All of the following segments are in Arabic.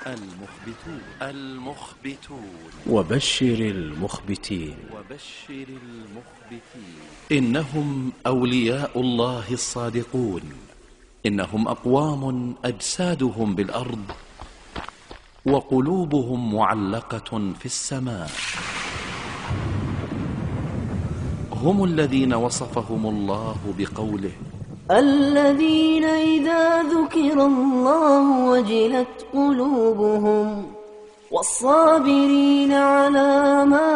المخبتون وبشر المخبتين إنهم أولياء الله الصادقون، إنهم أقوام أجسادهم بالأرض وقلوبهم معلقة في السماء. هم الذين وصفهم الله بقوله: الذين إذا ذكر الله وجلت قلوبهم والصابرين على ما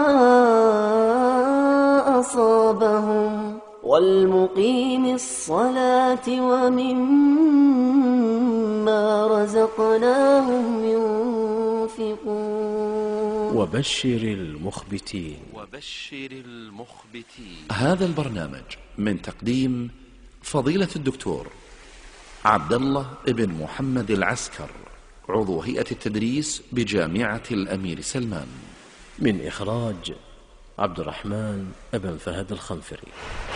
أصابهم والمقيم الصلاة ومما رزقناهم ينفقون. وبشر المخبتين. هذا البرنامج من تقديم فضيلة الدكتور عبد الله بن محمد العسكر، عضو هيئة التدريس بجامعة الأمير سلمان، من إخراج عبد الرحمن بن فهد الخنفري.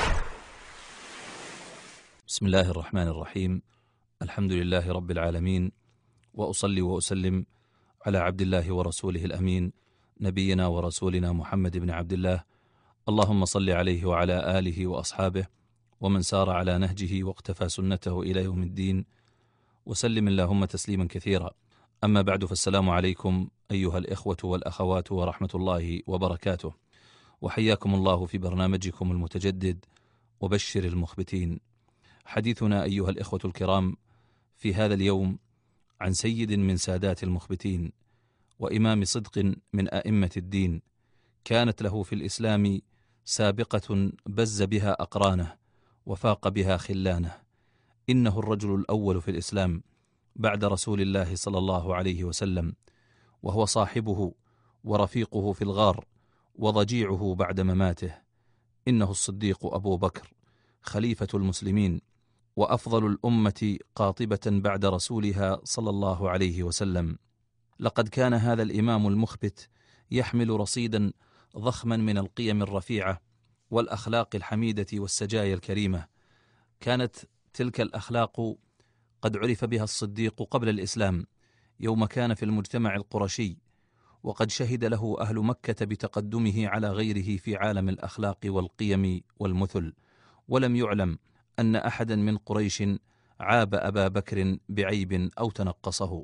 بسم الله الرحمن الرحيم. الحمد لله رب العالمين، وأصلي وأسلم على عبد الله ورسوله الأمين نبينا ورسولنا محمد بن عبد الله، اللهم صل عليه وعلى آله وأصحابه ومن سار على نهجه واقتفى سنته إلى يوم الدين، وسلم اللهم تسليما كثيرا. أما بعد، فالسلام عليكم أيها الإخوة والأخوات ورحمة الله وبركاته، وحياكم الله في برنامجكم المتجدد وبشر المخبتين. حديثنا أيها الإخوة الكرام في هذا اليوم عن سيد من سادات المخبتين وإمام صدق من أئمة الدين، كانت له في الإسلام سابقة بز بها أقرانه وفاق بها خلانه. إنه الرجل الأول في الإسلام بعد رسول الله صلى الله عليه وسلم، وهو صاحبه ورفيقه في الغار وضجيعه بعد مماته. إنه الصديق أبو بكر، خليفة المسلمين وأفضل الأمة قاطبة بعد رسولها صلى الله عليه وسلم. لقد كان هذا الإمام المخبت يحمل رصيدا ضخما من القيم الرفيعة والأخلاق الحميدة والسجايا الكريمة. كانت تلك الأخلاق قد عرف بها الصديق قبل الإسلام، يوم كان في المجتمع القرشي، وقد شهد له أهل مكة بتقدمه على غيره في عالم الأخلاق والقيم والمثل، ولم يعلم أن أحدا من قريش عاب أبا بكر بعيب أو تنقصه.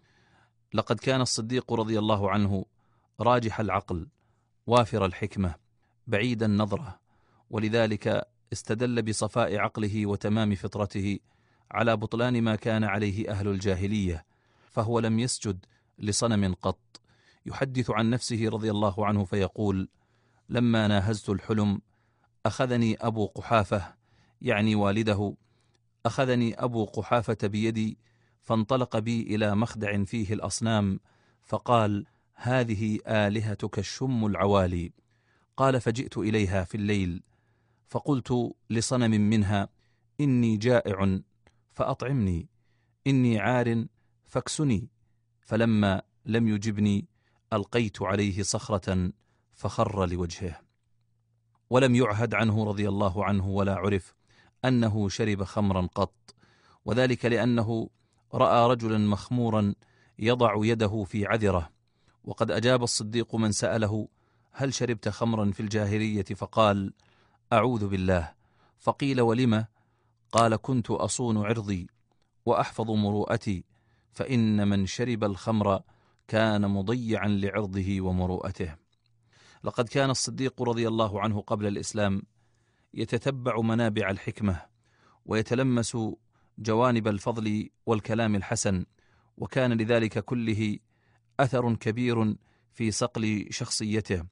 لقد كان الصديق رضي الله عنه راجح العقل وافر الحكمة بعيد النظرة، ولذلك استدل بصفاء عقله وتمام فطرته على بطلان ما كان عليه أهل الجاهلية، فهو لم يسجد لصنم قط. يحدث عن نفسه رضي الله عنه فيقول: لما ناهزت الحلم أخذني أبو قحافة، يعني والده، أخذني أبو قحافة بيدي فانطلق بي إلى مخدع فيه الأصنام فقال: هذه آلهتك الشم العوالي. قال: فجئت إليها في الليل فقلت لصنم منها: إني جائع فأطعمني، إني عار فاكسني. فلما لم يجبني ألقيت عليه صخرة فخر لوجهه. ولم يعهد عنه رضي الله عنه ولا عرف أنه شرب خمرا قط، وذلك لأنه رأى رجلا مخمورا يضع يده في عذره، وقد أجاب الصديق من سأله: هل شربت خمرا في الجاهلية؟ فقال: أعوذ بالله. فقيل: ولم؟ قال: كنت أصون عرضي وأحفظ مروءتي، فإن من شرب الخمر كان مضيعا لعرضه ومروءته. لقد كان الصديق رضي الله عنه قبل الإسلام يتتبع منابع الحكمة ويتلمس جوانب الفضل والكلام الحسن، وكان لذلك كله أثر كبير في صقل شخصيته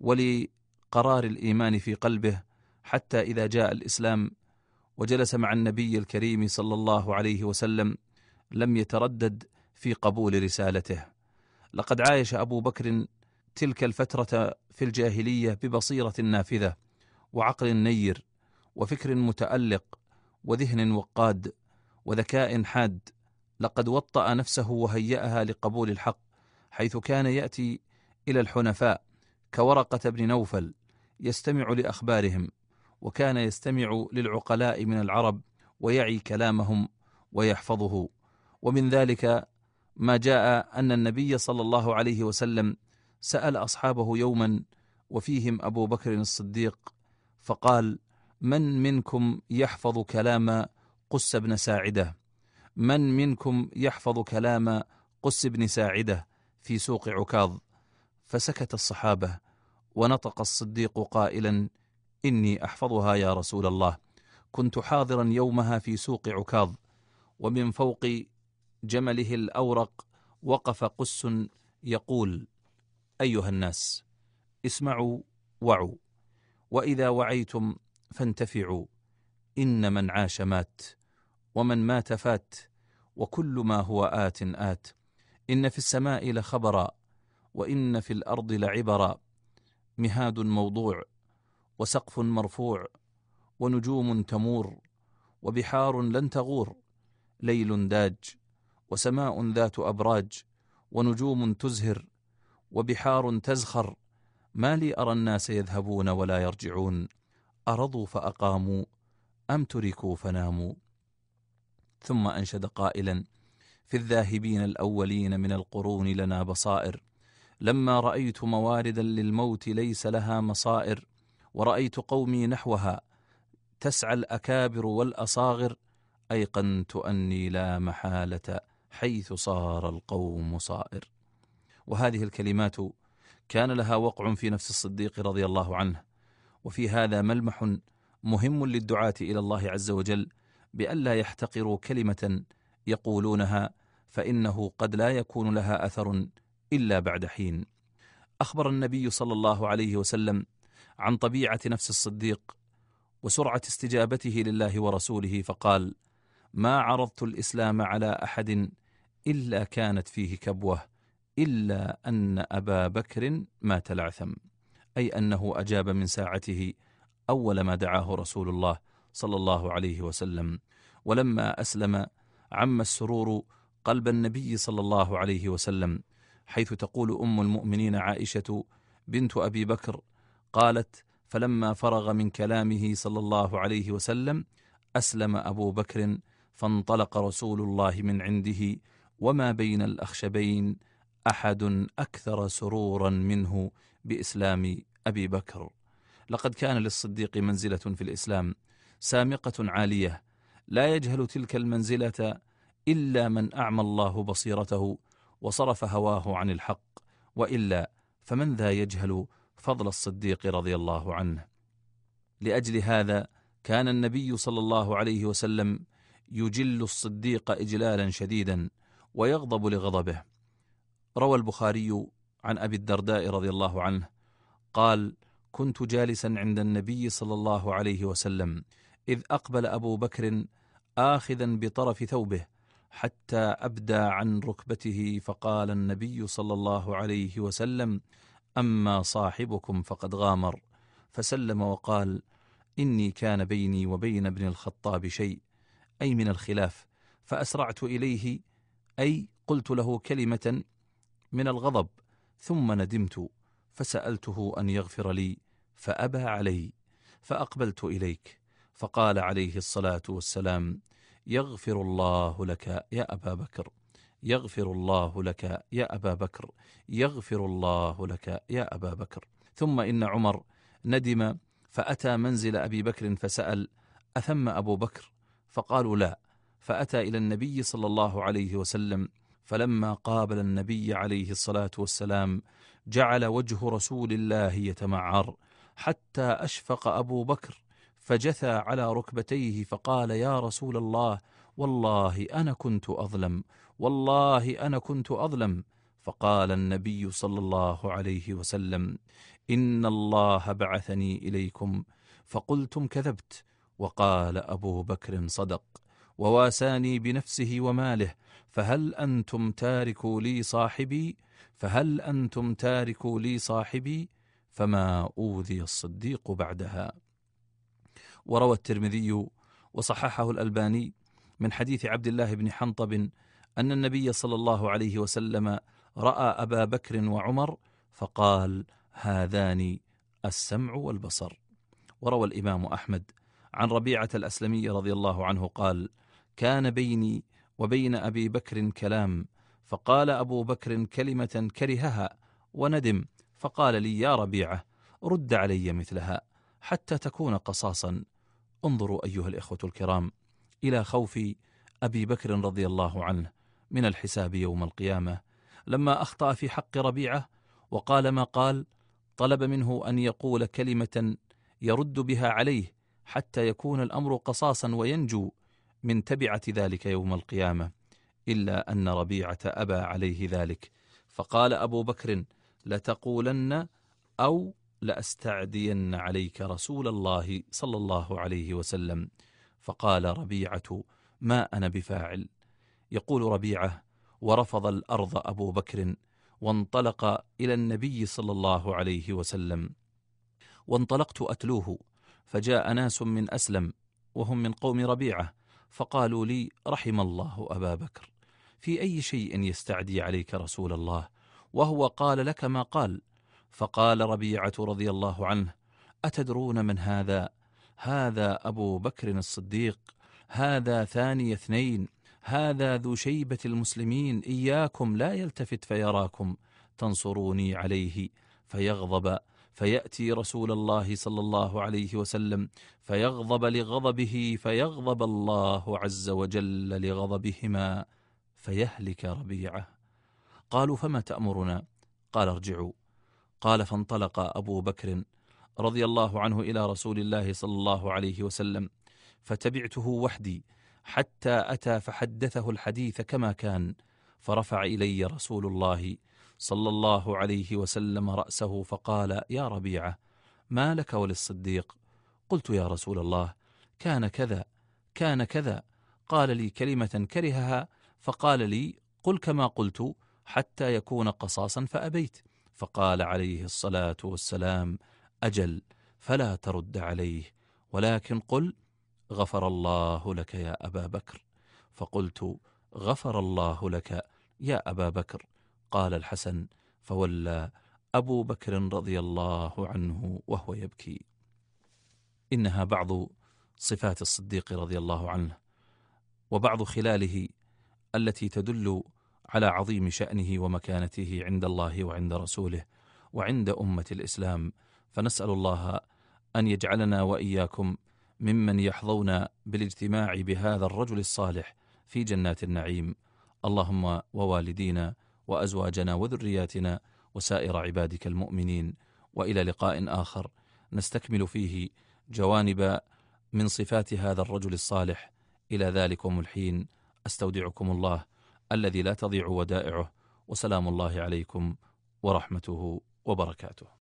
ولقرار الإيمان في قلبه، حتى إذا جاء الإسلام وجلس مع النبي الكريم صلى الله عليه وسلم لم يتردد في قبول رسالته. لقد عايش أبو بكر تلك الفترة في الجاهلية ببصيرة نافذة وعقل نير وفكر متألق وذهن وقاد وذكاء حاد. لقد وطأ نفسه وهيأها لقبول الحق، حيث كان يأتي إلى الحنفاء كورقة بن نوفل يستمع لأخبارهم، وكان يستمع للعقلاء من العرب ويعي كلامهم ويحفظه. ومن ذلك ما جاء أن النبي صلى الله عليه وسلم سأل أصحابه يوما وفيهم أبو بكر الصديق فقال: من منكم يحفظ كلام قس بن ساعدة؟ من منكم يحفظ كلام قس بن ساعدة في سوق عكاظ؟ فسكت الصحابة، ونطق الصديق قائلا: إني أحفظها يا رسول الله، كنت حاضرا يومها في سوق عكاظ، ومن فوق جمله الأورق وقف قس يقول: أيها الناس، اسمعوا وعوا، وإذا وعيتم فانتفعوا، إن من عاش مات، ومن مات فات، وكل ما هو آت آت، إن في السماء لخبرا، وإن في الأرض لعبرا، مهاد موضوع، وسقف مرفوع، ونجوم تمور، وبحار لن تغور، ليل داج، وسماء ذات أبراج، ونجوم تزهر، وبحار تزخر، ما لي أرى الناس يذهبون ولا يرجعون، أرضوا فأقاموا أم تركوا فناموا. ثم أنشد قائلا: في الذاهبين الأولين من القرون لنا بصائر، لما رأيت مواردا للموت ليس لها مصائر، ورأيت قومي نحوها تسعى الأكابر والأصاغر، أيقنت أني لا محالة حيث صار القوم صائر. وهذه الكلمات كان لها وقع في نفس الصديق رضي الله عنه، وفي هذا ملمح مهم للدعاة إلى الله عز وجل بألا يحتقروا كلمة يقولونها، فإنه قد لا يكون لها أثر إلا بعد حين. أخبر النبي صلى الله عليه وسلم عن طبيعة نفس الصديق وسرعة استجابته لله ورسوله، فقال: ما عرضت الإسلام على أحد إلا كانت فيه كبوة، إلا أن أبا بكر مات العثم، أي أنه أجاب من ساعته أول ما دعاه رسول الله صلى الله عليه وسلم. ولما أسلم عم السرور قلب النبي صلى الله عليه وسلم، حيث تقول أم المؤمنين عائشة بنت أبي بكر قالت: فلما فرغ من كلامه صلى الله عليه وسلم أسلم أبو بكر، فانطلق رسول الله من عنده، وما بين الأخشبين أحد أكثر سرورا منه بإسلام أبي بكر. لقد كان للصديق منزلة في الإسلام سامقة عالية، لا يجهل تلك المنزلة إلا من أعمى الله بصيرته وصرف هواه عن الحق، وإلا فمن ذا يجهل فضل الصديق رضي الله عنه. لأجل هذا كان النبي صلى الله عليه وسلم يجل الصديق إجلالا شديدا ويغضب لغضبه. روى البخاري عن أبي الدرداء رضي الله عنه قال: كنت جالسا عند النبي صلى الله عليه وسلم إذ أقبل أبو بكر آخذا بطرف ثوبه حتى أبدى عن ركبته، فقال النبي صلى الله عليه وسلم: أما صاحبكم فقد غامر. فسلم وقال: إني كان بيني وبين ابن الخطاب شيء، أي من الخلاف، فأسرعت إليه، أي قلت له كلمة من الغضب، ثم ندمت فسألته أن يغفر لي فأبى علي، فأقبلت إليك، فقال عليه الصلاة والسلام: يغفر الله لك يا أبا بكر، يغفر الله لك يا أبا بكر، يغفر الله لك يا أبا بكر. ثم إن عمر ندم فأتى منزل أبي بكر فسأل: أثم أبو بكر؟ فقالوا لا، فأتى إلى النبي صلى الله عليه وسلم، فلما قابل النبي عليه الصلاة والسلام جعل وجه رسول الله يتمعر حتى أشفق أبو بكر، فجثى على ركبتيه فقال: يا رسول الله، والله أنا كنت أظلم، والله أنا كنت أظلم. فقال النبي صلى الله عليه وسلم: إن الله بعثني إليكم فقلتم كذبت. وقال أبو بكر: صدق، وواساني بنفسه وماله، فهل أنتم تاركوا لي صاحبي؟ فهل أنتم تاركوا لي صاحبي؟ فما أوذي الصديق بعدها. وروى الترمذي وصححه الألباني من حديث عبد الله بن حنطب أن النبي صلى الله عليه وسلم رأى أبا بكر وعمر فقال: هذان السمع والبصر. وروى الإمام أحمد عن ربيعة الأسلمي رضي الله عنه قال: كان بيني وبين أبي بكر كلام، فقال أبو بكر كلمة كرهها وندم، فقال لي: يا ربيعة، رد علي مثلها حتى تكون قصاصا. انظروا أيها الإخوة الكرام إلى خوف أبي بكر رضي الله عنه من الحساب يوم القيامة. لما أخطأ في حق ربيعة وقال ما قال، طلب منه أن يقول كلمة يرد بها عليه حتى يكون الأمر قصاصا وينجو من تبعة ذلك يوم القيامة، إلا أن ربيعة أبى عليه ذلك، فقال أبو بكر: لتقولن أو لأستعدين عليك رسول الله صلى الله عليه وسلم. فقال ربيعة: ما أنا بفاعل. يقول ربيعة: ورفض الأرض أبو بكر وانطلق إلى النبي صلى الله عليه وسلم، وانطلقت أتلوه، فجاء ناس من أسلم وهم من قوم ربيعة، فقالوا لي: رحم الله أبا بكر، في أي شيء يستعدي عليك رسول الله وهو قال لك ما قال؟ فقال ربيعة رضي الله عنه: أتدرون من هذا؟ هذا أبو بكر الصديق، هذا ثاني اثنين، هذا ذو شيبة المسلمين، إياكم لا يلتفت فيراكم، تنصروني عليه فيغضب، فيأتي رسول الله صلى الله عليه وسلم فيغضب لغضبه، فيغضب الله عز وجل لغضبهما، فيهلك ربيعة. قالوا: فما تأمرنا؟ قال: ارجعوا. قال: فانطلق أبو بكر رضي الله عنه إلى رسول الله صلى الله عليه وسلم، فتبعته وحدي حتى أتى فحدثه الحديث كما كان، فرفع إلي رسول الله صلى الله عليه وسلم رأسه فقال: يا ربيعة، ما لك وللصديق؟ قلت: يا رسول الله، كان كذا كان كذا. قال لي كلمة كرهها، فقال لي: قل كما قلت حتى يكون قصاصا، فأبيت. فقال عليه الصلاة والسلام: أجل، فلا ترد عليه، ولكن قل: غفر الله لك يا أبا بكر. فقلت: غفر الله لك يا أبا بكر. قال الحسن: فولى أبو بكر رضي الله عنه وهو يبكي. إنها بعض صفات الصديق رضي الله عنه، وبعض خلاله التي تدل على عظيم شأنه ومكانته عند الله وعند رسوله وعند أمة الإسلام. فنسأل الله أن يجعلنا وإياكم ممن يحظون بالاجتماع بهذا الرجل الصالح في جنات النعيم، اللهم ووالدينا وأزواجنا وذرياتنا وسائر عبادك المؤمنين. وإلى لقاء آخر نستكمل فيه جوانب من صفات هذا الرجل الصالح. إلى ذلكم الحين أستودعكم الله الذي لا تضيع ودائعه، وسلام الله عليكم ورحمته وبركاته.